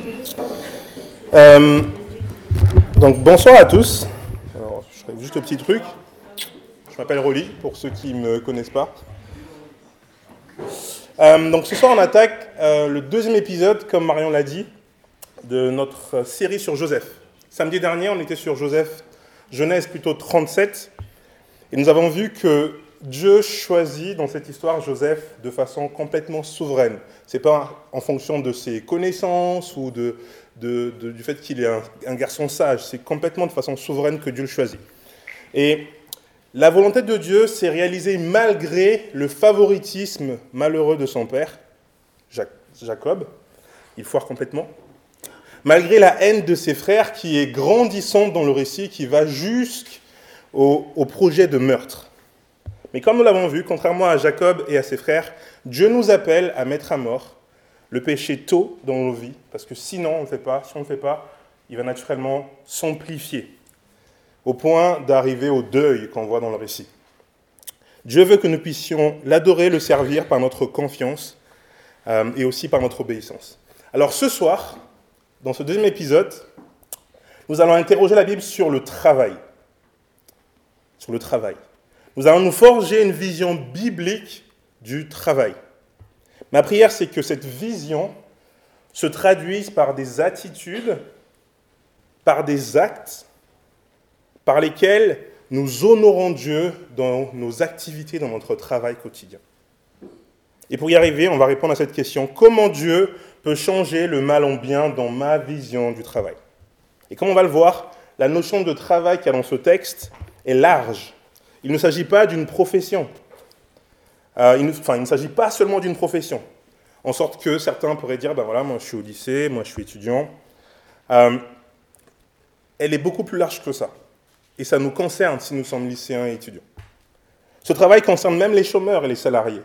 Euh, donc bonsoir à tous. Alors, je ferai juste un petit truc. Je m'appelle Rolly, pour ceux qui ne me connaissent pas. Donc ce soir on attaque le deuxième épisode, comme Marion l'a dit, de notre série sur Joseph. Samedi dernier on était sur Genèse plutôt 37, et nous avons vu que Dieu choisit dans cette histoire Joseph de façon complètement souveraine. Ce n'est pas en fonction de ses connaissances ou du fait qu'il est un garçon sage, c'est complètement de façon souveraine que Dieu le choisit. Et la volonté de Dieu s'est réalisée malgré le favoritisme malheureux de son père, Jacob, il foire complètement, malgré la haine de ses frères qui est grandissante dans le récit, qui va jusqu'au projet de meurtre. Mais comme nous l'avons vu, contrairement à Jacob et à ses frères, Dieu nous appelle à mettre à mort le péché tôt dans nos vies, parce que sinon on ne le fait pas, si on ne le fait pas, il va naturellement s'amplifier, au point d'arriver au deuil qu'on voit dans le récit. Dieu veut que nous puissions l'adorer, le servir par notre confiance et aussi par notre obéissance. Alors ce soir, dans ce deuxième épisode, nous allons interroger la Bible sur le travail. Sur le travail. Nous allons nous forger une vision biblique du travail. Ma prière, c'est que cette vision se traduise par des attitudes, par des actes, par lesquels nous honorons Dieu dans nos activités, dans notre travail quotidien. Et pour y arriver, on va répondre à cette question. Comment Dieu peut changer le mal en bien dans ma vision du travail? Et comme on va le voir, la notion de travail qu'il y a dans ce texte est large. Il ne s'agit pas d'une profession. Il ne s'agit pas seulement d'une profession. En sorte que certains pourraient dire, ben voilà, moi je suis au lycée, moi je suis étudiant. Elle est beaucoup plus large que ça. Et ça nous concerne si nous sommes lycéens et étudiants. Ce travail concerne même les chômeurs et les salariés.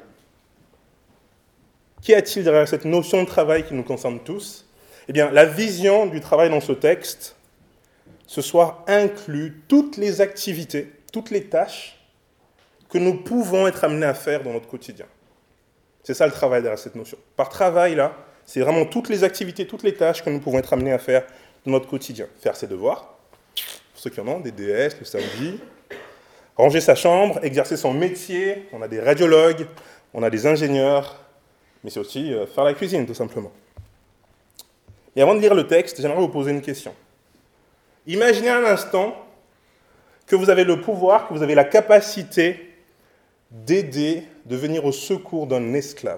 Qu'y a-t-il derrière cette notion de travail qui nous concerne tous? Eh bien, la vision du travail dans ce texte, ce soir, inclut toutes les activités, toutes les tâches que nous pouvons être amenés à faire dans notre quotidien. C'est ça le travail derrière cette notion. Par travail, là, c'est vraiment toutes les activités, toutes les tâches que nous pouvons être amenés à faire dans notre quotidien. Faire ses devoirs, pour ceux qui en ont, des DS le samedi, ranger sa chambre, exercer son métier, on a des radiologues, on a des ingénieurs, mais c'est aussi faire la cuisine, tout simplement. Et avant de lire le texte, j'aimerais vous poser une question. Imaginez un instant que vous avez le pouvoir, que vous avez la capacité d'aider, de venir au secours d'un esclave.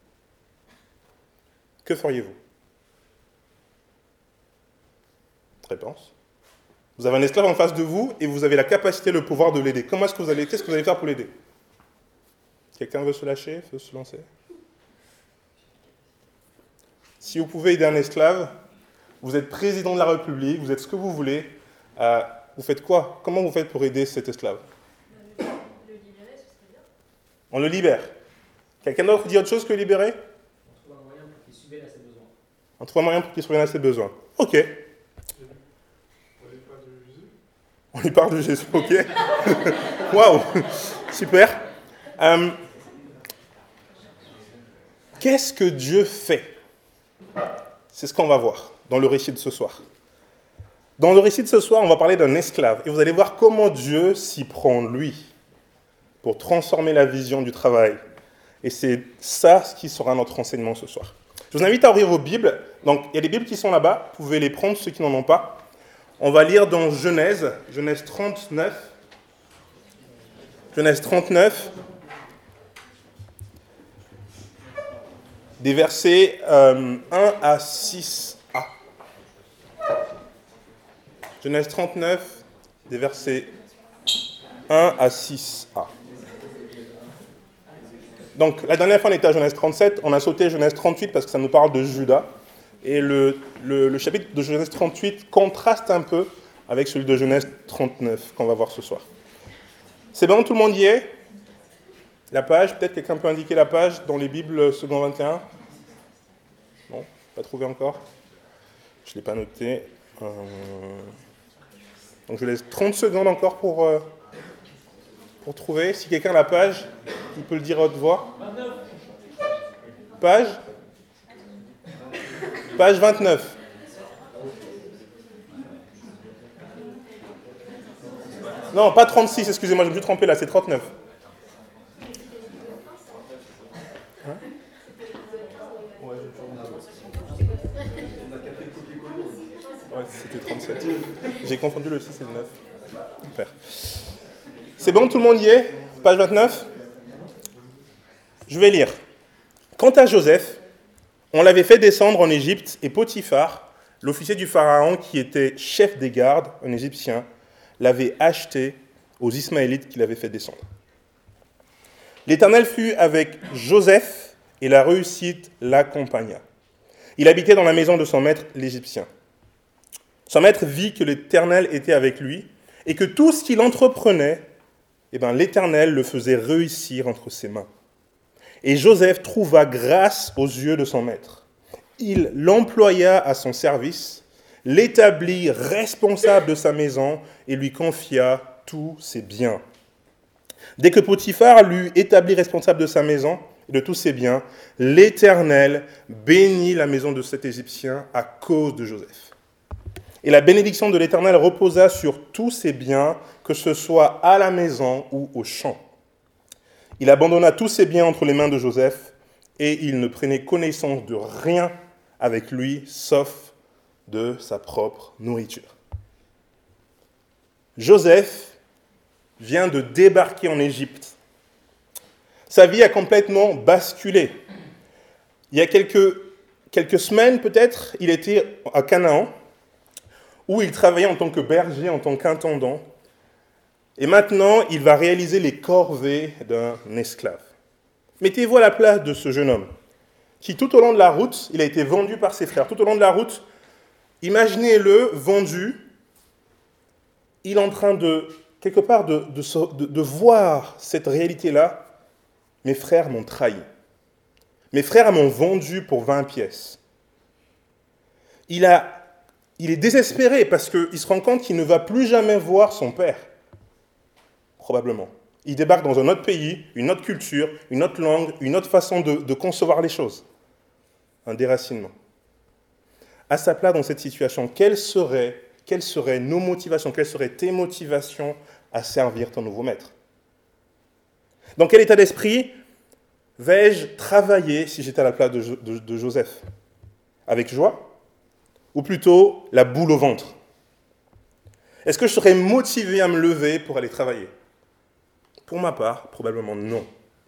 Que feriez-vous? Réponse. Vous avez un esclave en face de vous et vous avez la capacité, le pouvoir de l'aider. Qu'est-ce que vous allez faire pour l'aider? Quelqu'un veut se lâcher, veut se lancer? Si vous pouvez aider un esclave, vous êtes président de la République, vous êtes ce que vous voulez, vous faites quoi? Comment vous faites pour aider cet esclave? Le libérer, ce serait bien. On le libère. Quelqu'un d'autre dit autre chose que libérer? On trouve un moyen pour qu'il subvienne à ses besoins. On trouve un moyen pour qu'il subvienne à ses besoins. Ok. On lui parle de Jésus, ok. Waouh, super. Qu'est-ce que Dieu fait? C'est ce qu'on va voir dans le récit de ce soir. Dans le récit de ce soir, on va parler d'un esclave. Et vous allez voir comment Dieu s'y prend, lui, pour transformer la vision du travail. Et c'est ça ce qui sera notre enseignement ce soir. Je vous invite à ouvrir vos Bibles. Donc, il y a des Bibles qui sont là-bas. Vous pouvez les prendre, ceux qui n'en ont pas. On va lire dans Genèse 39. Genèse 39. Des versets 1 à 6a. Genèse 39, des versets 1 à 6a. Donc, la dernière fois, on était à Genèse 37, on a sauté Genèse 38 parce que ça nous parle de Juda. Et le chapitre de Genèse 38 contraste un peu avec celui de Genèse 39 qu'on va voir ce soir. C'est bon, tout le monde y est? La page, peut-être quelqu'un peut indiquer la page dans les Bibles second 21? Non, pas trouvé encore? Je ne l'ai pas noté. Donc je laisse 30 secondes encore pour trouver. Si quelqu'un a la page, il peut le dire à haute voix. Page 29. Non, pas 36, excusez-moi, je me suis trompé là, c'est 39. Hein? Ouais, c'était 37. J'ai confondu le 6 et le 9. Super. C'est bon, tout le monde y est? Page 29. Je vais lire. Quant à Joseph, on l'avait fait descendre en Égypte et Potiphar, l'officier du Pharaon qui était chef des gardes, un Égyptien, l'avait acheté aux Ismaélites qui l'avaient fait descendre. L'Éternel fut avec Joseph et la réussite l'accompagna. Il habitait dans la maison de son maître l'Égyptien. Son maître vit que l'Éternel était avec lui et que tout ce qu'il entreprenait, l'Éternel le faisait réussir entre ses mains. Et Joseph trouva grâce aux yeux de son maître. Il l'employa à son service, l'établit responsable de sa maison et lui confia tous ses biens. Dès que Potiphar l'eut établi responsable de sa maison et de tous ses biens, l'Éternel bénit la maison de cet Égyptien à cause de Joseph. Et la bénédiction de l'Éternel reposa sur tous ses biens, que ce soit à la maison ou au champ. Il abandonna tous ses biens entre les mains de Joseph, et il ne prenait connaissance de rien avec lui, sauf de sa propre nourriture. Joseph vient de débarquer en Égypte. Sa vie a complètement basculé. Il y a quelques semaines peut-être, il était à Canaan, où il travaillait en tant que berger, en tant qu'intendant. Et maintenant, il va réaliser les corvées d'un esclave. Mettez-vous à la place de ce jeune homme, qui tout au long de la route, il a été vendu par ses frères. Tout au long de la route, imaginez-le vendu, il est en train de, quelque part, de voir cette réalité-là. Mes frères m'ont trahi. Mes frères m'ont vendu pour 20 pièces. Il est désespéré parce qu'il se rend compte qu'il ne va plus jamais voir son père. Probablement. Il débarque dans un autre pays, une autre culture, une autre langue, une autre façon de concevoir les choses. Un déracinement. À sa place dans cette situation, quelles seraient nos motivations, quelles seraient tes motivations à servir ton nouveau maître? Dans quel état d'esprit vais-je travailler si j'étais à la place de Joseph? Avec joie? Ou plutôt la boule au ventre? Est-ce que je serais motivé à me lever pour aller travailler? Pour ma part, probablement non.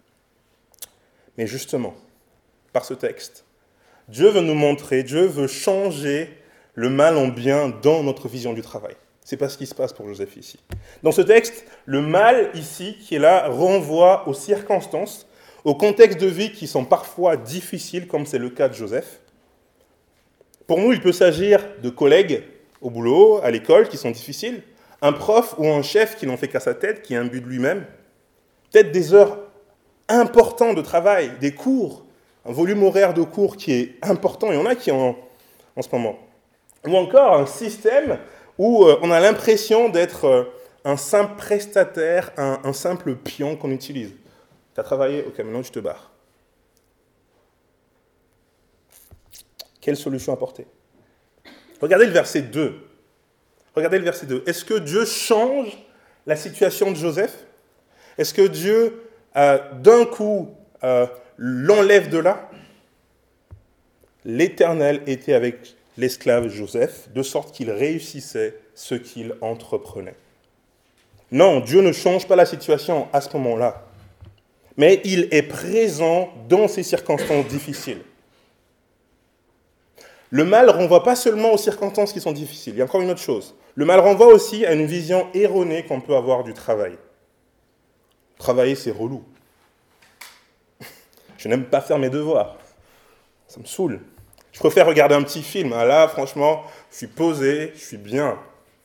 Mais justement, par ce texte, Dieu veut nous montrer, Dieu veut changer le mal en bien dans notre vision du travail. C'est pas ce qui se passe pour Joseph ici. Dans ce texte, le mal ici, qui est là, renvoie aux circonstances, aux contextes de vie qui sont parfois difficiles, comme c'est le cas de Joseph. Pour nous, il peut s'agir de collègues au boulot, à l'école, qui sont difficiles, un prof ou un chef qui n'en fait qu'à sa tête, qui est imbu de lui-même, peut-être des heures importantes de travail, des cours, un volume horaire de cours qui est important, il y en a qui en ce moment. Ou encore un système où on a l'impression d'être un simple prestataire, un simple pion qu'on utilise. Tu as travaillé, ok, maintenant je te barre. Quelle solution apporter? Regardez le verset 2. Regardez le verset 2. Est-ce que Dieu change la situation de Joseph? Est-ce que Dieu, d'un coup, l'enlève de là? L'Éternel était avec l'esclave Joseph, de sorte qu'il réussissait ce qu'il entreprenait. Non, Dieu ne change pas la situation à ce moment-là. Mais il est présent dans ces circonstances difficiles. Le mal ne renvoie pas seulement aux circonstances qui sont difficiles. Il y a encore une autre chose. Le mal renvoie aussi à une vision erronée qu'on peut avoir du travail. Travailler, c'est relou. Je n'aime pas faire mes devoirs. Ça me saoule. Je préfère regarder un petit film. Ah là, franchement, je suis posé, je suis bien.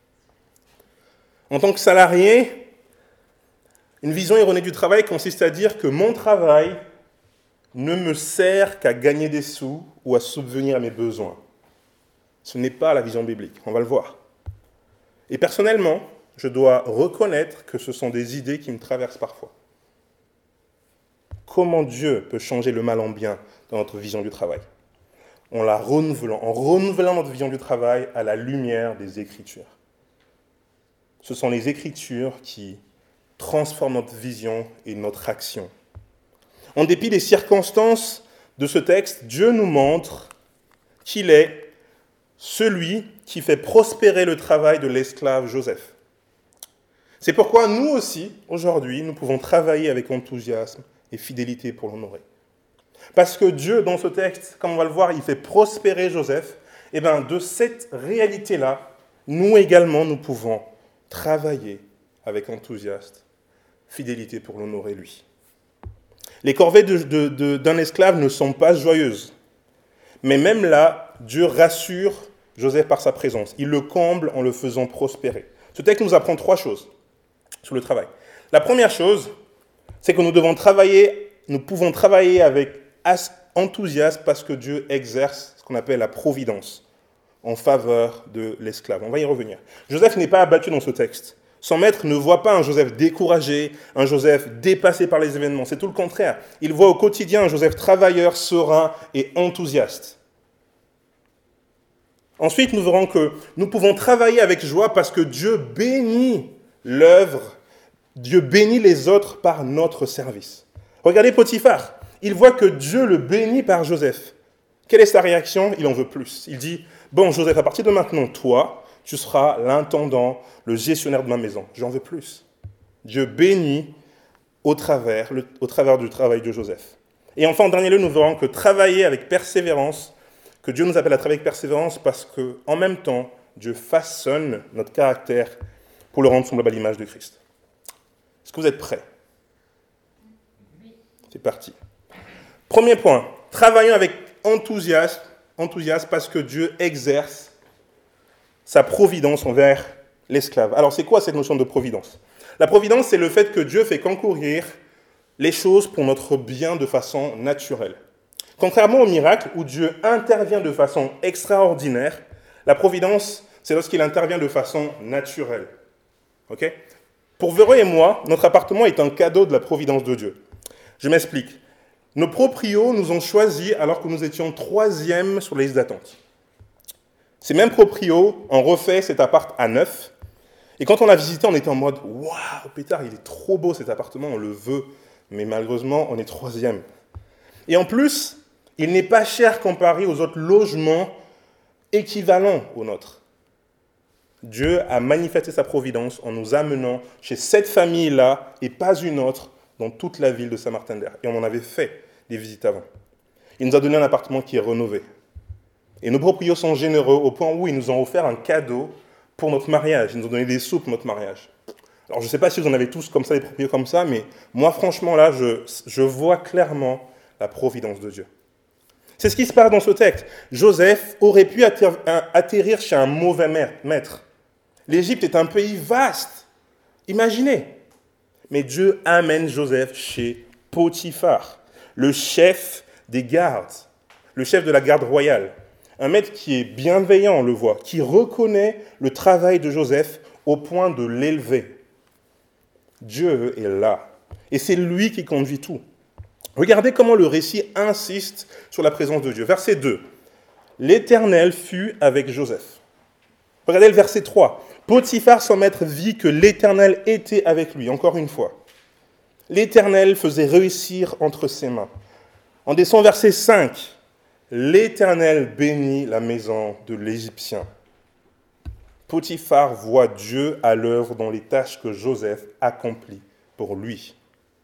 En tant que salarié, une vision erronée du travail consiste à dire que mon travail ne me sert qu'à gagner des sous ou à subvenir à mes besoins. Ce n'est pas la vision biblique, on va le voir. Et personnellement, je dois reconnaître que ce sont des idées qui me traversent parfois. Comment Dieu peut changer le mal en bien dans notre vision du travail? En renouvelant notre vision du travail à la lumière des Écritures. ce sont les Écritures qui transforment notre vision et notre action. En dépit des circonstances de ce texte, Dieu nous montre qu'il est celui qui fait prospérer le travail de l'esclave Joseph. C'est pourquoi nous aussi, aujourd'hui, nous pouvons travailler avec enthousiasme et fidélité pour l'honorer. Parce que Dieu, dans ce texte, comme on va le voir, il fait prospérer Joseph, et bien de cette réalité-là, nous également, nous pouvons travailler avec enthousiasme, fidélité pour l'honorer lui. Les corvées d'un esclave ne sont pas joyeuses. Mais même là, Dieu rassure Joseph par sa présence. Il le comble en le faisant prospérer. Ce texte nous apprend 3 choses sur le travail. La première chose, c'est que nous pouvons travailler avec enthousiasme parce que Dieu exerce ce qu'on appelle la providence en faveur de l'esclave. On va y revenir. Joseph n'est pas abattu dans ce texte. Son maître ne voit pas un Joseph découragé, un Joseph dépassé par les événements. C'est tout le contraire. Il voit au quotidien un Joseph travailleur, serein et enthousiaste. Ensuite, nous verrons que nous pouvons travailler avec joie parce que Dieu bénit l'œuvre, Dieu bénit les autres par notre service. Regardez Potiphar. Il voit que Dieu le bénit par Joseph. Quelle est sa réaction? Il en veut plus. Il dit, bon Joseph, à partir de maintenant, toi, tu seras l'intendant, le gestionnaire de ma maison. J'en veux plus. Dieu bénit au travers du travail de Joseph. Et enfin, en dernier lieu, nous verrons que travailler avec persévérance, que Dieu nous appelle à travailler avec persévérance parce qu'en même temps, Dieu façonne notre caractère pour le rendre semblable à l'image de Christ. Est-ce que vous êtes prêts? C'est parti. Premier point, travaillons avec enthousiasme parce que Dieu exerce sa providence envers l'esclave. Alors, c'est quoi cette notion de providence? La providence, c'est le fait que Dieu fait concourir les choses pour notre bien de façon naturelle. Contrairement au miracle, où Dieu intervient de façon extraordinaire, la providence, c'est lorsqu'il intervient de façon naturelle. Ok? Pour Véro et moi, notre appartement est un cadeau de la providence de Dieu. Je m'explique. Nos proprios nous ont choisis alors que nous étions 3e sur la liste d'attente. Ces mêmes proprios ont refait cet appart à neuf. Et quand on l'a visité, on était en mode « Waouh, pétard, il est trop beau cet appartement, on le veut. » Mais malheureusement, on est 3e. Et en plus, il n'est pas cher comparé aux autres logements équivalents aux nôtres. Dieu a manifesté sa providence en nous amenant chez cette famille-là et pas une autre dans toute la ville de Saint-Martin-d'Air. Et on en avait fait des visites avant. Il nous a donné un appartement qui est rénové. Et nos proprios sont généreux au point où ils nous ont offert un cadeau pour notre mariage. Ils nous ont donné des sous pour notre mariage. Alors je ne sais pas si vous en avez tous comme ça, des proprios comme ça, mais moi franchement là, je vois clairement la providence de Dieu. C'est ce qui se passe dans ce texte. Joseph aurait pu atterrir chez un mauvais maître. L'Égypte est un pays vaste. Imaginez. Mais Dieu amène Joseph chez Potiphar, le chef des gardes, le chef de la garde royale. Un maître qui est bienveillant, on le voit, qui reconnaît le travail de Joseph au point de l'élever. Dieu est là. Et c'est lui qui conduit tout. Regardez comment le récit insiste sur la présence de Dieu. Verset 2. L'Éternel fut avec Joseph. Regardez le verset 3. Potiphar, son maître, vit que l'Éternel était avec lui. Encore une fois. L'Éternel faisait réussir entre ses mains. On descend verset 5. L'Éternel bénit la maison de l'Égyptien. Potiphar voit Dieu à l'œuvre dans les tâches que Joseph accomplit pour lui.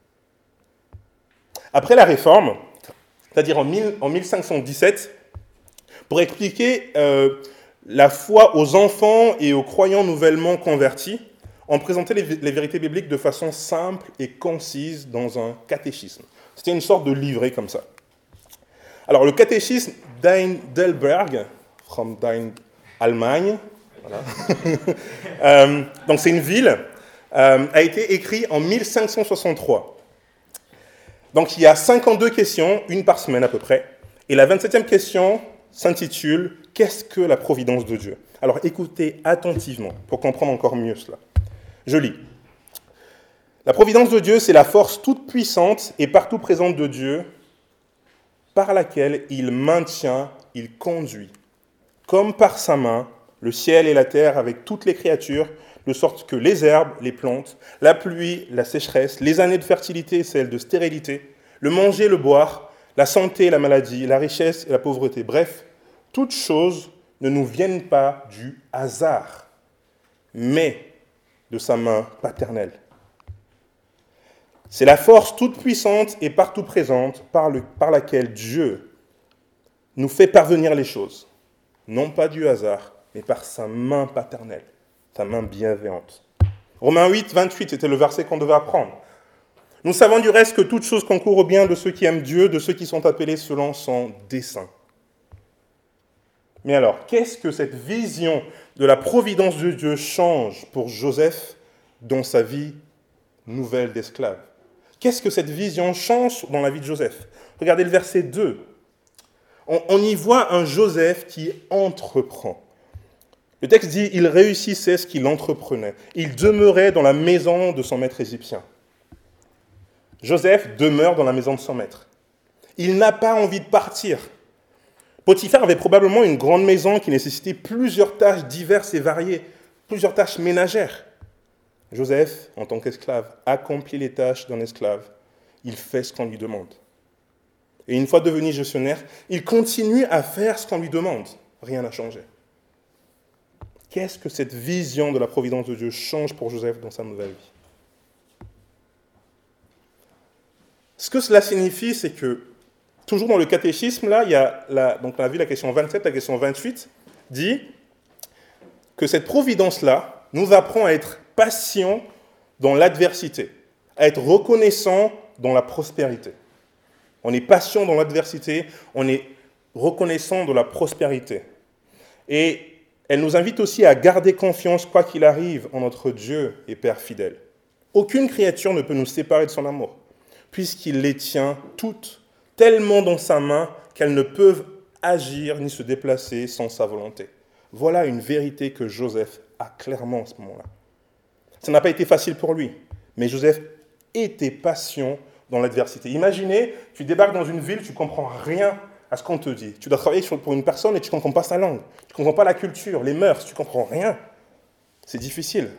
Après la Réforme, c'est-à-dire en 1517, pour expliquer la foi aux enfants et aux croyants nouvellement convertis, on présentait les vérités bibliques de façon simple et concise dans un catéchisme. C'était une sorte de livret comme ça. Alors, le catéchisme d'Heidelberg, from Allemagne, voilà. Donc c'est une ville, a été écrit en 1563. Donc il y a 52 questions, une par semaine à peu près. Et la 27e question s'intitule « Qu'est-ce que la providence de Dieu ?» Alors écoutez attentivement pour comprendre encore mieux cela. Je lis. La providence de Dieu, c'est la force toute puissante et partout présente de Dieu par laquelle il maintient, il conduit. Comme par sa main, le ciel et la terre avec toutes les créatures de sorte que les herbes, les plantes, la pluie, la sécheresse, les années de fertilité et celles de stérilité, le manger, le boire, la santé et la maladie, la richesse et la pauvreté, bref, toutes choses ne nous viennent pas du hasard, mais de sa main paternelle. C'est la force toute puissante et partout présente par laquelle Dieu nous fait parvenir les choses, non pas du hasard, mais par sa main paternelle, sa main bienveillante. Romains 8, 28, c'était le verset qu'on devait apprendre. Nous savons du reste que toute chose concourt au bien de ceux qui aiment Dieu, de ceux qui sont appelés selon son dessein. Mais alors, qu'est-ce que cette vision de la providence de Dieu change pour Joseph dans sa vie nouvelle d'esclave? Qu'est-ce que cette vision change dans la vie de Joseph? Regardez le verset 2. On y voit un Joseph qui entreprend. Le texte dit « Il réussissait ce qu'il entreprenait. Il demeurait dans la maison de son maître égyptien. » Joseph demeure dans la maison de son maître. Il n'a pas envie de partir. Potiphar avait probablement une grande maison qui nécessitait plusieurs tâches diverses et variées, plusieurs tâches ménagères. Joseph, en tant qu'esclave, accomplit les tâches d'un esclave. Il fait ce qu'on lui demande. Et une fois devenu gestionnaire, il continue à faire ce qu'on lui demande. Rien n'a changé. Qu'est-ce que cette vision de la providence de Dieu change pour Joseph dans sa nouvelle vie? Ce que cela signifie, c'est que, toujours dans le catéchisme, là, il y a donc on a vu la question 27, la question 28, dit que cette providence-là nous apprend à être patient dans l'adversité, à être reconnaissant dans la prospérité. On est patient dans l'adversité, on est reconnaissant de la prospérité. Et elle nous invite aussi à garder confiance, quoi qu'il arrive, en notre Dieu et Père fidèle. Aucune créature ne peut nous séparer de son amour, puisqu'il les tient toutes tellement dans sa main qu'elles ne peuvent agir ni se déplacer sans sa volonté. Voilà une vérité que Joseph a clairement en ce moment-là. Ça n'a pas été facile pour lui, mais Joseph était patient dans l'adversité. Imaginez, tu débarques dans une ville, tu ne comprends rien à ce qu'on te dit. Tu dois travailler pour une personne et tu ne comprends pas sa langue. Tu ne comprends pas la culture, les mœurs, tu ne comprends rien. C'est difficile.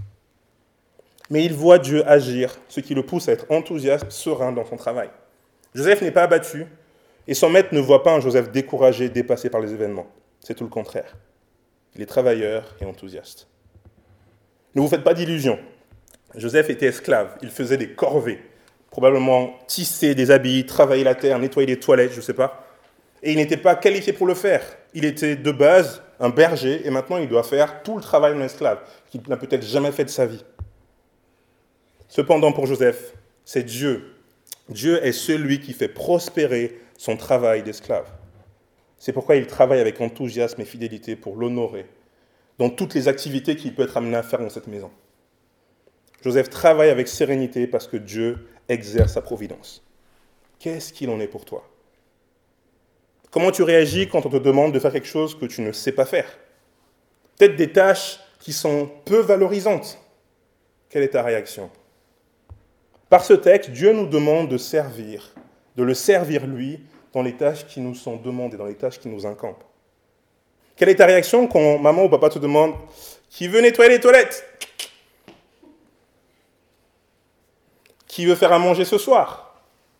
Mais il voit Dieu agir, ce qui le pousse à être enthousiaste, serein dans son travail. Joseph n'est pas abattu, et son maître ne voit pas un Joseph découragé, dépassé par les événements. C'est tout le contraire. Il est travailleur et enthousiaste. Ne vous faites pas d'illusions. Joseph était esclave, il faisait des corvées, probablement tisser des habits, travailler la terre, nettoyer les toilettes, je ne sais pas. Et il n'était pas qualifié pour le faire. Il était de base un berger, et maintenant il doit faire tout le travail d'un esclave, qu'il n'a peut-être jamais fait de sa vie. Cependant, pour Joseph, c'est Dieu. Dieu est celui qui fait prospérer son travail d'esclave. C'est pourquoi il travaille avec enthousiasme et fidélité pour l'honorer dans toutes les activités qu'il peut être amené à faire dans cette maison. Joseph travaille avec sérénité parce que Dieu exerce sa providence. Qu'est-ce qu'il en est pour toi? Comment tu réagis quand on te demande de faire quelque chose que tu ne sais pas faire? Peut-être des tâches qui sont peu valorisantes. Quelle est ta réaction? Par ce texte, Dieu nous demande de le servir lui, dans les tâches qui nous sont demandées, dans les tâches qui nous incombent. Quelle est ta réaction quand maman ou papa te demande « Qui veut nettoyer les toilettes ? Qui veut faire à manger ce soir ?»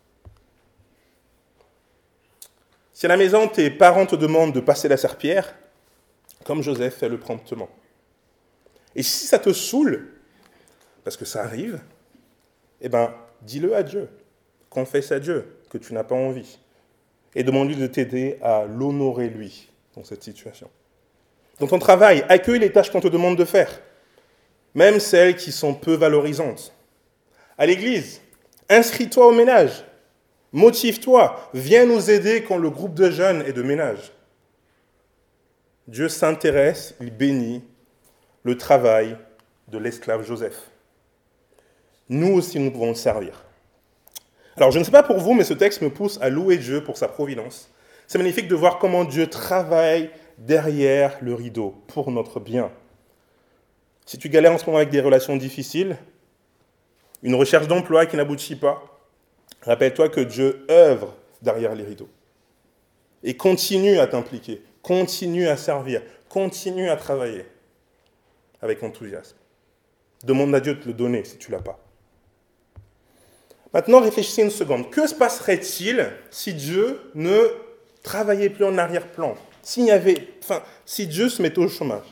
Si à la maison, tes parents te demandent de passer la serpillière, comme Joseph, fais-le promptement. Et si ça te saoule, parce que ça arrive, eh bien, dis-le à Dieu. Confesse à Dieu que tu n'as pas envie. Et demande-lui de t'aider à l'honorer, lui, dans cette situation. Dans ton travail, accueille les tâches qu'on te demande de faire, même celles qui sont peu valorisantes. À l'église, inscris-toi au ménage. Motive-toi. Viens nous aider quand le groupe de jeunes est de ménage. Dieu s'intéresse, il bénit le travail de l'esclave Joseph. Nous aussi, nous pouvons le servir. Alors, je ne sais pas pour vous, mais ce texte me pousse à louer Dieu pour sa providence. C'est magnifique de voir comment Dieu travaille derrière le rideau pour notre bien. Si tu galères en ce moment avec des relations difficiles, une recherche d'emploi qui n'aboutit pas, rappelle-toi que Dieu œuvre derrière les rideaux. Et continue à t'impliquer, continue à servir, continue à travailler avec enthousiasme. Demande à Dieu de te le donner si tu ne l'as pas. Maintenant, réfléchissez une seconde. Que se passerait-il si Dieu ne travaillait plus en arrière-plan? Si Dieu se mettait au chômage?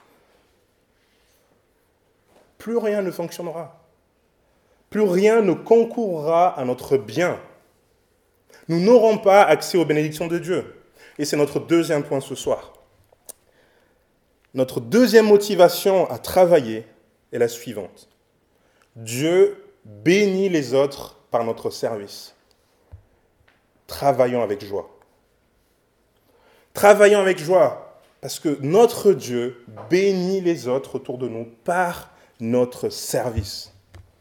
Plus rien ne fonctionnera. Plus rien ne concourra à notre bien. Nous n'aurons pas accès aux bénédictions de Dieu. Et c'est notre deuxième point ce soir. Notre deuxième motivation à travailler est la suivante. Dieu bénit les autres par notre service. Travaillons avec joie. Travaillons avec joie, parce que notre Dieu bénit les autres autour de nous par notre service.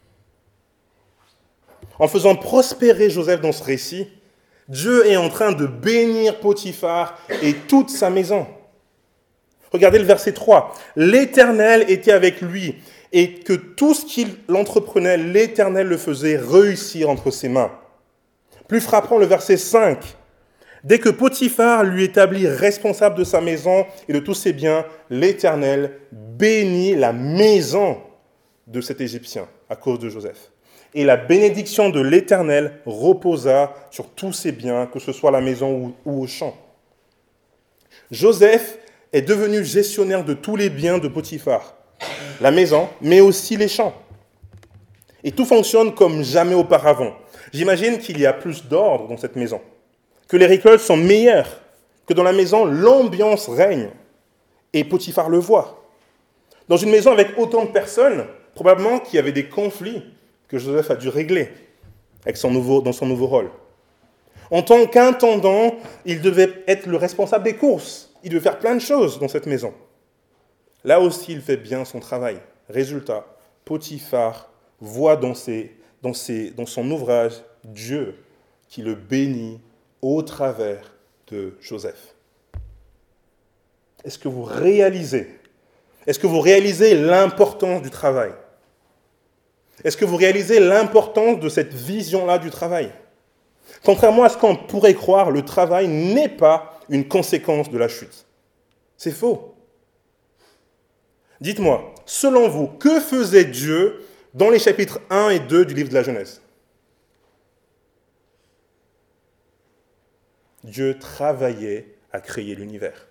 En faisant prospérer Joseph dans ce récit, Dieu est en train de bénir Potiphar et toute sa maison. Regardez le verset 3. L'Éternel était avec lui, et que tout ce qu'il entreprenait, l'Éternel le faisait réussir entre ses mains. Plus frappant, le verset 5. Dès que Potiphar lui établit responsable de sa maison et de tous ses biens, l'Éternel bénit la maison de cet Égyptien à cause de Joseph. Et la bénédiction de l'Éternel reposa sur tous ses biens, que ce soit à la maison ou au champ. Joseph est devenu gestionnaire de tous les biens de Potiphar, la maison, mais aussi les champs. Et tout fonctionne comme jamais auparavant. J'imagine qu'il y a plus d'ordre dans cette maison, que les récoltes sont meilleures, que dans la maison, l'ambiance règne. Et Potiphar le voit. Dans une maison avec autant de personnes, probablement qu'il y avait des conflits que Joseph a dû régler dans son nouveau rôle. En tant qu'intendant, il devait être le responsable des courses. Il devait faire plein de choses dans cette maison. Là aussi, il fait bien son travail. Résultat, Potiphar voit dans son ouvrage Dieu qui le bénit au travers de Joseph. Est-ce que vous réalisez l'importance du travail? Est-ce que vous réalisez l'importance de cette vision-là du travail? Contrairement à ce qu'on pourrait croire, le travail n'est pas une conséquence de la chute. C'est faux. Dites-moi, selon vous, que faisait Dieu dans les chapitres 1 et 2 du livre de la Genèse? Dieu travaillait à créer l'univers.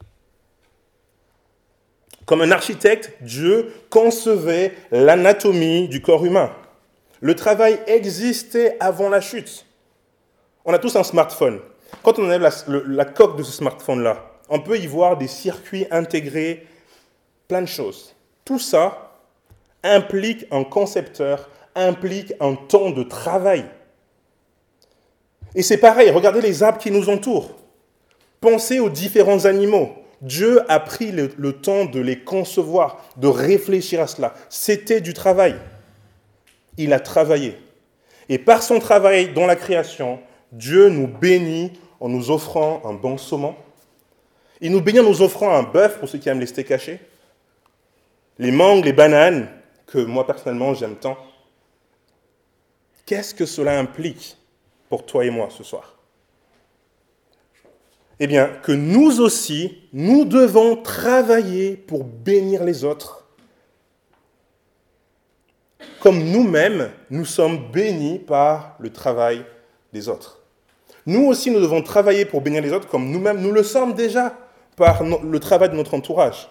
Comme un architecte, Dieu concevait l'anatomie du corps humain. Le travail existait avant la chute. On a tous un smartphone. Quand on enlève la coque de ce smartphone-là, on peut y voir des circuits intégrés, plein de choses. Tout ça implique un concepteur, implique un temps de travail. Et c'est pareil, regardez les arbres qui nous entourent. Pensez aux différents animaux. Dieu a pris le temps de les concevoir, de réfléchir à cela. C'était du travail. Il a travaillé. Et par son travail dans la création, Dieu nous bénit en nous offrant un bon saumon. Il nous bénit en nous offrant un bœuf pour ceux qui aiment les steaks hachés. Les mangues, les bananes, que moi personnellement j'aime tant. Qu'est-ce que cela implique pour toi et moi ce soir? Eh bien, que nous aussi, nous devons travailler pour bénir les autres, comme nous-mêmes, nous sommes bénis par le travail des autres. Nous aussi, nous devons travailler pour bénir les autres, comme nous-mêmes, nous le sommes déjà par le travail de notre entourage.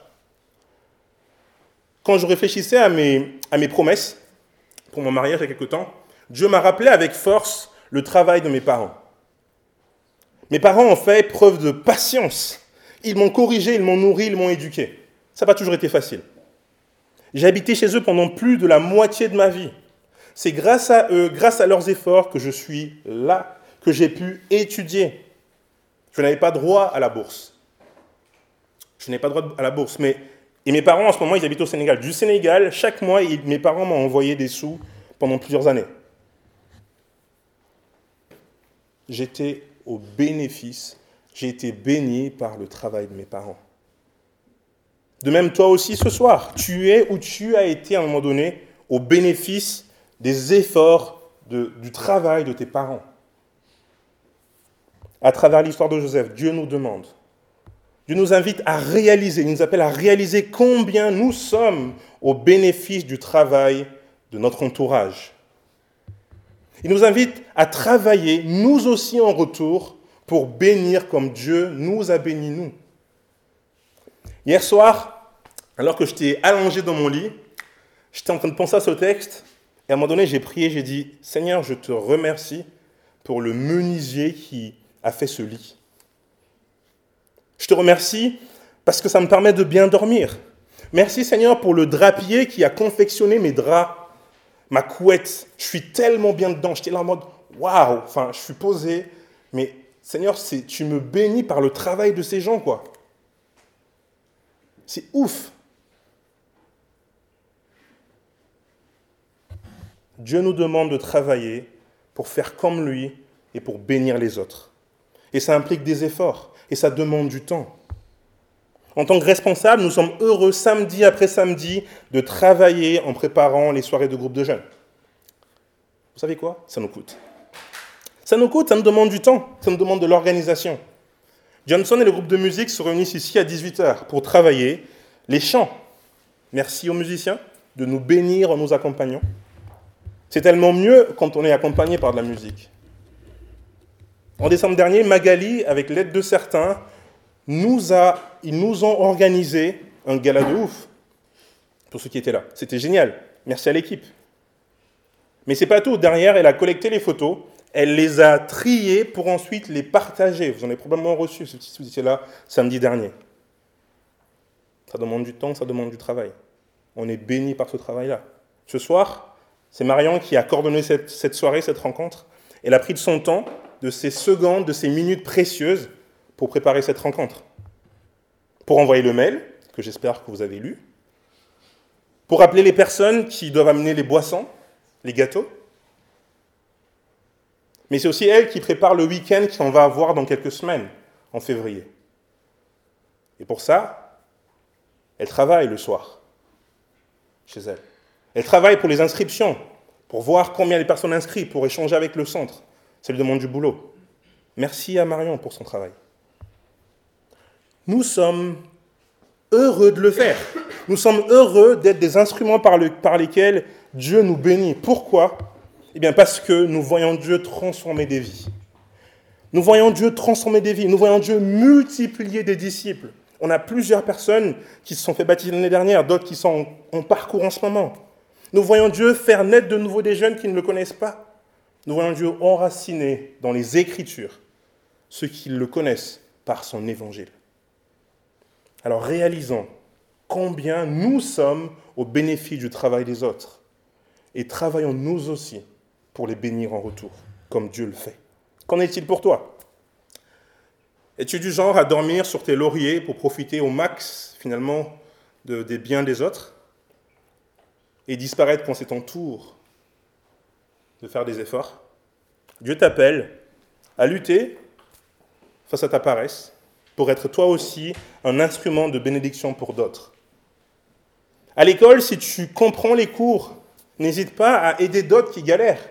Quand je réfléchissais à mes promesses pour mon mariage il y a quelque temps, Dieu m'a rappelé avec force le travail de mes parents. Mes parents ont fait preuve de patience. Ils m'ont corrigé, ils m'ont nourri, ils m'ont éduqué. Ça n'a pas toujours été facile. J'ai habité chez eux pendant plus de la moitié de ma vie. C'est grâce à eux, grâce à leurs efforts, que je suis là, que j'ai pu étudier. Je n'avais pas droit à la bourse. Et mes parents, en ce moment, ils habitent au Sénégal. Du Sénégal, chaque mois, mes parents m'ont envoyé des sous pendant plusieurs années. J'étais au bénéfice, j'ai été béni par le travail de mes parents. De même, toi aussi, ce soir, tu es ou tu as été à un moment donné au bénéfice des efforts du travail de tes parents. À travers l'histoire de Joseph, Dieu nous demande Dieu nous invite à réaliser, il nous appelle à réaliser combien nous sommes au bénéfice du travail de notre entourage. Il nous invite à travailler, nous aussi en retour, pour bénir comme Dieu nous a bénis, nous. Hier soir, alors que j'étais allongé dans mon lit, j'étais en train de penser à ce texte, et à un moment donné, j'ai prié, j'ai dit, « Seigneur, je te remercie pour le menuisier qui a fait ce lit. Je te remercie parce que ça me permet de bien dormir. Merci Seigneur pour le drapier qui a confectionné mes draps, ma couette. Je suis tellement bien dedans. J'étais là en mode waouh. Enfin, je suis posé. Mais Seigneur, tu me bénis par le travail de ces gens, quoi. C'est ouf. Dieu nous demande de travailler pour faire comme lui et pour bénir les autres. Et ça implique des efforts et ça demande du temps. En tant que responsables, nous sommes heureux samedi après samedi de travailler en préparant les soirées de groupe de jeunes. Vous savez quoi? Ça nous coûte. Ça nous coûte, ça nous demande du temps, ça nous demande de l'organisation. Johnson et le groupe de musique se réunissent ici à 18h pour travailler les chants. Merci aux musiciens de nous bénir en nous accompagnant. C'est tellement mieux quand on est accompagné par de la musique. En décembre dernier, Magali, avec l'aide de certains, ils nous ont organisé un gala de ouf pour ceux qui étaient là. C'était génial. Merci à l'équipe. Mais c'est pas tout. Derrière, elle a collecté les photos, elle les a triées pour ensuite les partager. Vous en avez probablement reçu si vous étiez là samedi dernier. Ça demande du temps, ça demande du travail. On est bénis par ce travail-là. Ce soir, c'est Marion qui a coordonné cette soirée, cette rencontre. Elle a pris de son temps, de ses secondes, de ses minutes précieuses pour préparer cette rencontre. Pour envoyer le mail, que j'espère que vous avez lu. Pour appeler les personnes qui doivent amener les boissons, les gâteaux. Mais c'est aussi elle qui prépare le week-end qu'on va avoir dans quelques semaines, en février. Et pour ça, elle travaille le soir, chez elle. Elle travaille pour les inscriptions, pour voir combien les personnes inscrites, pour échanger avec le centre. Ça lui demande du boulot. Merci à Marion pour son travail. Nous sommes heureux de le faire. Nous sommes heureux d'être des instruments par lesquels Dieu nous bénit. Pourquoi? Eh bien parce que nous voyons Dieu transformer des vies. Nous voyons Dieu transformer des vies. Nous voyons Dieu multiplier des disciples. On a plusieurs personnes qui se sont fait baptiser l'année dernière, d'autres qui sont en parcours en ce moment. Nous voyons Dieu faire naître de nouveau des jeunes qui ne le connaissent pas. Nous voyons Dieu enraciner dans les Écritures ceux qui le connaissent par son évangile. Alors réalisons combien nous sommes au bénéfice du travail des autres et travaillons nous aussi pour les bénir en retour, comme Dieu le fait. Qu'en est-il pour toi? Es-tu du genre à dormir sur tes lauriers pour profiter au max, finalement, des biens des autres et disparaître quand c'est ton tour de faire des efforts? Dieu t'appelle à lutter face à ta paresse pour être toi aussi un instrument de bénédiction pour d'autres. À l'école, si tu comprends les cours, n'hésite pas à aider d'autres qui galèrent.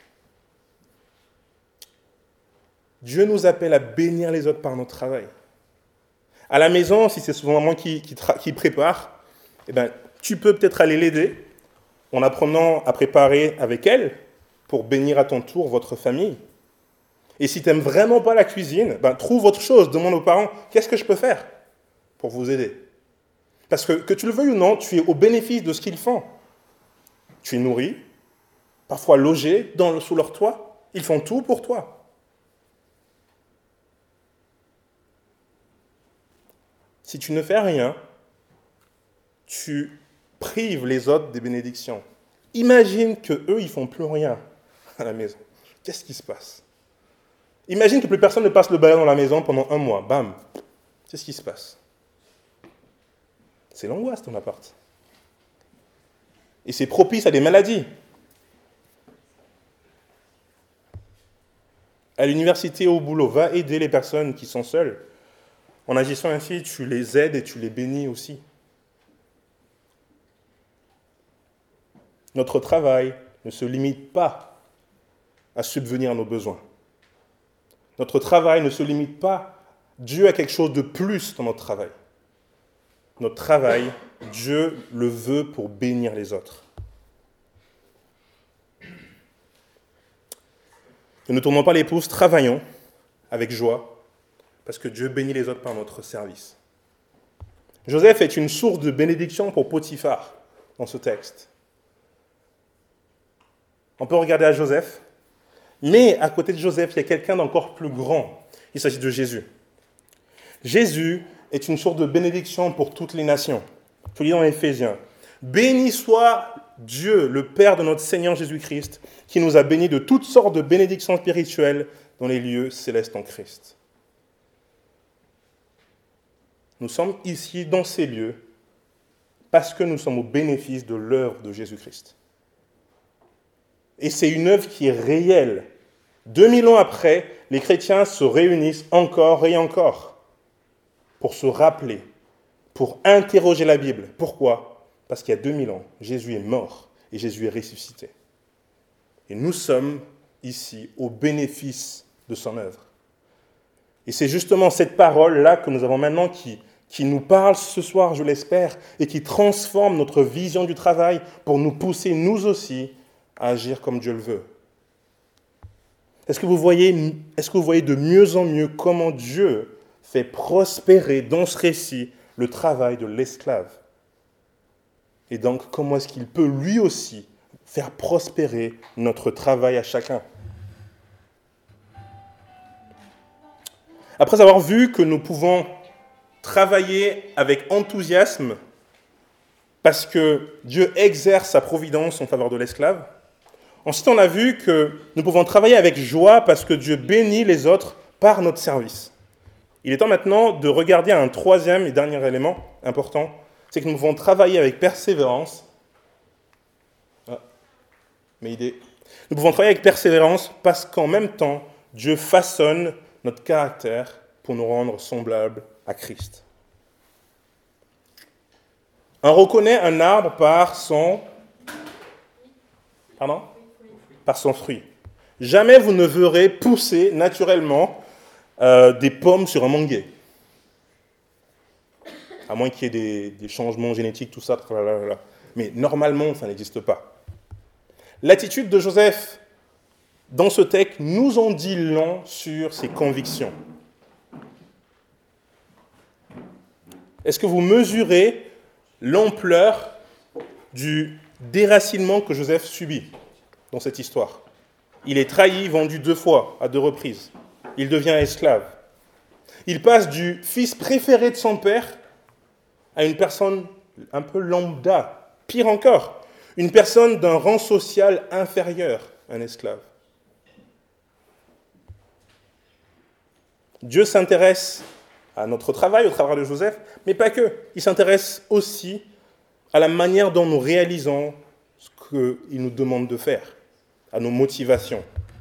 Dieu nous appelle à bénir les autres par notre travail. À la maison, si c'est souvent maman qui prépare, eh ben, tu peux peut-être aller l'aider en apprenant à préparer avec elle pour bénir à ton tour votre famille. Et si tu n'aimes vraiment pas la cuisine, ben, trouve autre chose, demande aux parents, qu'est-ce que je peux faire pour vous aider? Parce que tu le veuilles ou non, tu es au bénéfice de ce qu'ils font. Tu es nourri, parfois logé sous leur toit, ils font tout pour toi. Si tu ne fais rien, tu prives les autres des bénédictions. Imagine qu'eux, ils ne font plus rien à la maison. Qu'est-ce qui se passe? Imagine que plus personne ne passe le balai dans la maison pendant 1 mois. Bam! Qu'est-ce qui se passe? C'est l'angoisse, ton appart. Et c'est propice à des maladies. À l'université, au boulot, va aider les personnes qui sont seules. En agissant ainsi, tu les aides et tu les bénis aussi. Notre travail ne se limite pas à subvenir à nos besoins. Notre travail ne se limite pas Dieu a quelque chose de plus dans notre travail. Notre travail, Dieu le veut pour bénir les autres. Ne nous tournons pas les pouces, travaillons avec joie, parce que Dieu bénit les autres par notre service. Joseph est une source de bénédiction pour Potiphar dans ce texte. On peut regarder à Joseph, mais à côté de Joseph, il y a quelqu'un d'encore plus grand. Il s'agit de Jésus. Jésus est une source de bénédiction pour toutes les nations. Je lis dans Éphésiens. Béni soit Dieu, le Père de notre Seigneur Jésus-Christ, qui nous a bénis de toutes sortes de bénédictions spirituelles dans les lieux célestes en Christ. Nous sommes ici dans ces lieux parce que nous sommes au bénéfice de l'œuvre de Jésus-Christ. Et c'est une œuvre qui est réelle. 2000 ans après, les chrétiens se réunissent encore et encore pour se rappeler, pour interroger la Bible. Pourquoi ? Parce qu'il y a 2000 ans, Jésus est mort et Jésus est ressuscité. Et nous sommes ici au bénéfice de son œuvre. Et c'est justement cette parole-là que nous avons maintenant qui nous parle ce soir, je l'espère, et qui transforme notre vision du travail pour nous pousser, nous aussi, à agir comme Dieu le veut. Est-ce que vous voyez de mieux en mieux comment Dieu fait prospérer dans ce récit le travail de l'esclave ? Et donc, comment est-ce qu'il peut lui aussi faire prospérer notre travail à chacun ? Après avoir vu que nous pouvons travailler avec enthousiasme parce que Dieu exerce sa providence en faveur de l'esclave, ensuite on a vu que nous pouvons travailler avec joie parce que Dieu bénit les autres par notre service. Il est temps maintenant de regarder un troisième et dernier élément important, c'est que nous pouvons travailler avec persévérance. Nous pouvons travailler avec persévérance parce qu'en même temps, Dieu façonne notre caractère pour nous rendre semblables à Christ. On reconnaît un arbre par son fruit. Jamais vous ne verrez pousser naturellement des pommes sur un manguier. À moins qu'il y ait des changements génétiques, tout ça. Mais normalement, ça n'existe pas. L'attitude de Joseph dans ce texte nous en dit long sur ses convictions. Est-ce que vous mesurez l'ampleur du déracinement que Joseph subit dans cette histoire ? Il est trahi, vendu 2 fois, à 2 reprises. Il devient esclave. Il passe du fils préféré de son père à une personne un peu lambda, pire encore, une personne d'un rang social inférieur, un esclave. Dieu s'intéresse à notre travail, au travail de Joseph, mais pas que. Il s'intéresse aussi à la manière dont nous réalisons ce qu'il nous demande de faire, à nos motivations.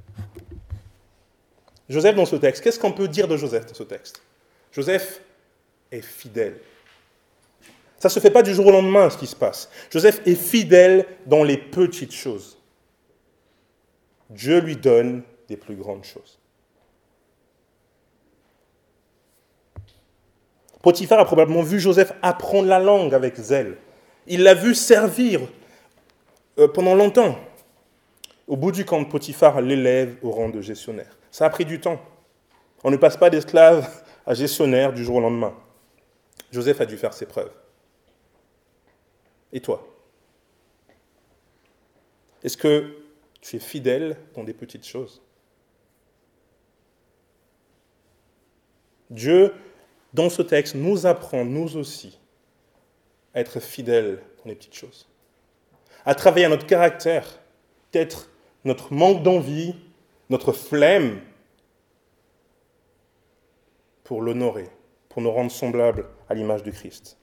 Joseph dans ce texte, qu'est-ce qu'on peut dire de Joseph dans ce texte ? Joseph est fidèle. Ça ne se fait pas du jour au lendemain, ce qui se passe. Joseph est fidèle dans les petites choses. Dieu lui donne des plus grandes choses. Potiphar a probablement vu Joseph apprendre la langue avec zèle. Il l'a vu servir pendant longtemps. Au bout du compte, Potiphar l'élève au rang de gestionnaire. Ça a pris du temps. On ne passe pas d'esclave à gestionnaire du jour au lendemain. Joseph a dû faire ses preuves. Et toi ? Est-ce que tu es fidèle dans des petites choses ? Dieu, dans ce texte, nous apprend, nous aussi, à être fidèles dans les petites choses. À travailler à notre caractère, peut-être notre manque d'envie, notre flemme, pour l'honorer, pour nous rendre semblables à l'image de Christ.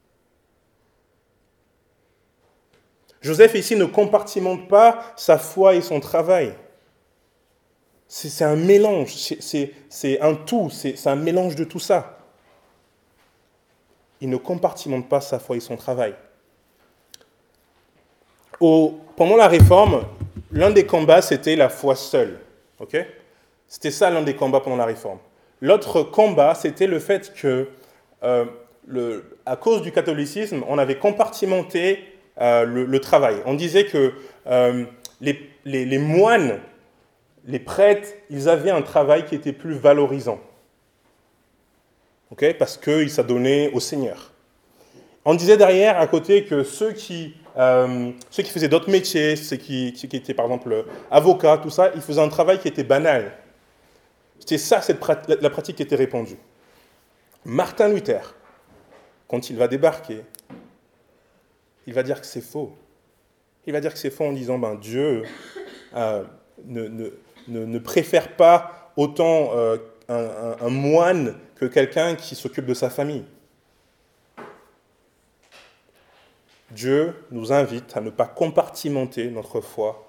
Joseph ici ne compartimente pas sa foi et son travail. C'est un mélange, c'est un tout, c'est un mélange de tout ça. Il ne compartimente pas sa foi et son travail. Pendant la Réforme, l'un des combats, c'était la foi seule. Okay ? C'était ça l'un des combats pendant la Réforme. L'autre combat, c'était le fait que, à cause du catholicisme, on avait compartimenté le travail. On disait que les moines, les prêtres, ils avaient un travail qui était plus valorisant. Okay, parce qu'ils s'adonnaient au Seigneur. On disait derrière, à côté, que ceux qui faisaient d'autres métiers, ceux qui étaient par exemple avocats, tout ça, ils faisaient un travail qui était banal. C'était ça, la pratique qui était répandue. Martin Luther, quand il va débarquer, il va dire que c'est faux. Il va dire que c'est faux en disant, Dieu ne préfère pas autant un moine que quelqu'un qui s'occupe de sa famille. Dieu nous invite à ne pas compartimenter notre foi.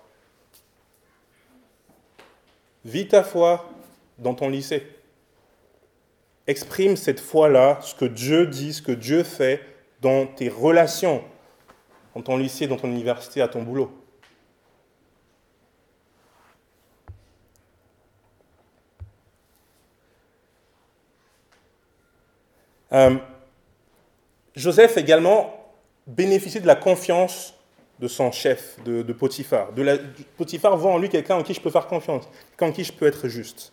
Vis ta foi dans ton lycée. Exprime cette foi-là, ce que Dieu dit, ce que Dieu fait dans tes relations, dans ton lycée, dans ton université, à ton boulot. Joseph également bénéficie de la confiance de son chef, de Potiphar. Potiphar voit en lui quelqu'un en qui je peux faire confiance, quelqu'un en qui je peux être juste.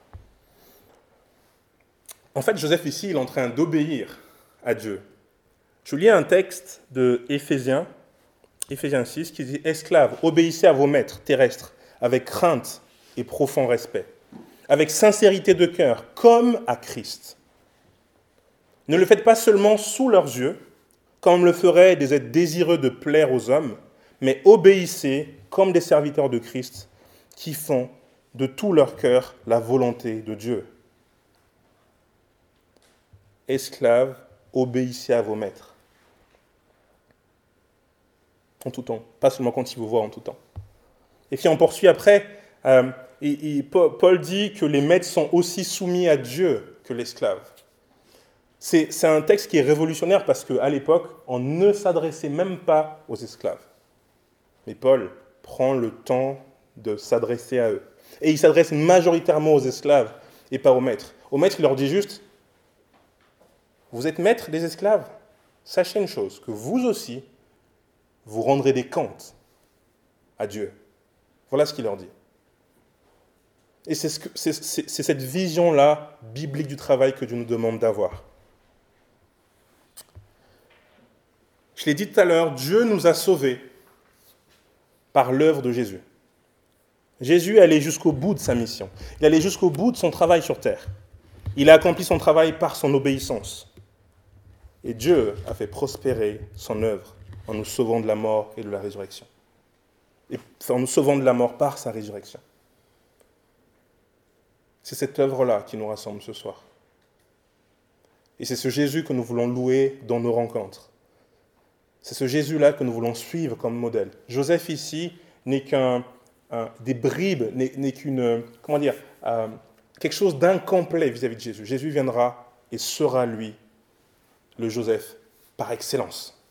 En fait, Joseph ici, il est en train d'obéir à Dieu. Je lis un texte de Éphésiens 6, qui dit « Esclaves, obéissez à vos maîtres terrestres avec crainte et profond respect, avec sincérité de cœur, comme à Christ. Ne le faites pas seulement sous leurs yeux, comme le feraient des êtres désireux de plaire aux hommes, mais obéissez comme des serviteurs de Christ qui font de tout leur cœur la volonté de Dieu. Esclaves, obéissez à vos maîtres. En tout temps, pas seulement quand ils vous voient en tout temps. Et puis on poursuit après, Paul dit que les maîtres sont aussi soumis à Dieu que l'esclave. C'est un texte qui est révolutionnaire parce qu'à l'époque, on ne s'adressait même pas aux esclaves. Mais Paul prend le temps de s'adresser à eux. Et il s'adresse majoritairement aux esclaves et pas aux maîtres. Aux maîtres, il leur dit juste, vous êtes maîtres des esclaves, sachez une chose, que vous aussi, vous rendrez des comptes à Dieu. Voilà ce qu'il leur dit. Et c'est cette vision-là, biblique du travail, que Dieu nous demande d'avoir. Je l'ai dit tout à l'heure, Dieu nous a sauvés par l'œuvre de Jésus. Jésus allait jusqu'au bout de sa mission. Il allait jusqu'au bout de son travail sur terre. Il a accompli son travail par son obéissance. Et Dieu a fait prospérer son œuvre en nous sauvant de la mort et de la résurrection. Et en nous sauvant de la mort par sa résurrection. C'est cette œuvre-là qui nous rassemble ce soir. Et c'est ce Jésus que nous voulons louer dans nos rencontres. C'est ce Jésus-là que nous voulons suivre comme modèle. Joseph ici n'est des bribes, n'est qu'une, quelque chose d'incomplet vis-à-vis de Jésus. Jésus viendra et sera lui, le Joseph, par excellence.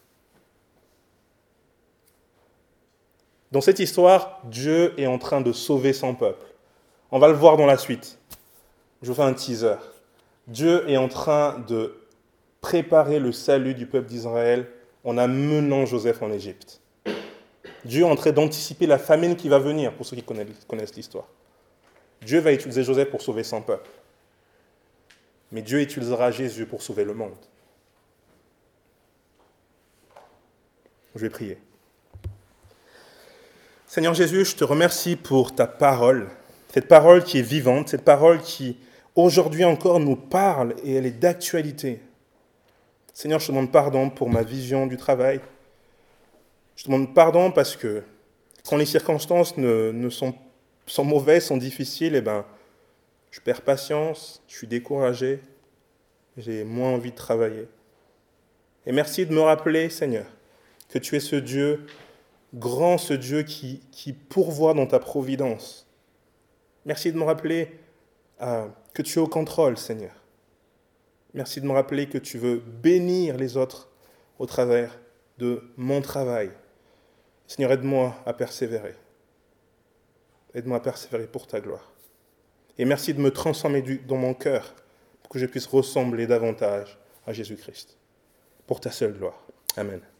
Dans cette histoire, Dieu est en train de sauver son peuple. On va le voir dans la suite. Je vous fais un teaser. Dieu est en train de préparer le salut du peuple d'Israël en amenant Joseph en Égypte. Dieu est en train d'anticiper la famine qui va venir, pour ceux qui connaissent l'histoire. Dieu va utiliser Joseph pour sauver son peuple. Mais Dieu utilisera Jésus pour sauver le monde. Je vais prier. Seigneur Jésus, je te remercie pour ta parole, cette parole qui est vivante, cette parole qui aujourd'hui encore nous parle et elle est d'actualité. Seigneur, je te demande pardon pour ma vision du travail. Je te demande pardon parce que quand les circonstances sont mauvaises, sont difficiles, je perds patience, je suis découragé, j'ai moins envie de travailler. Et merci de me rappeler, Seigneur, que tu es ce Dieu grand, ce Dieu qui pourvoit dans ta providence. Merci de me rappeler que tu es au contrôle, Seigneur. Merci de me rappeler que tu veux bénir les autres au travers de mon travail. Seigneur, aide-moi à persévérer. Aide-moi à persévérer pour ta gloire. Et merci de me transformer dans mon cœur pour que je puisse ressembler davantage à Jésus-Christ. Pour ta seule gloire. Amen.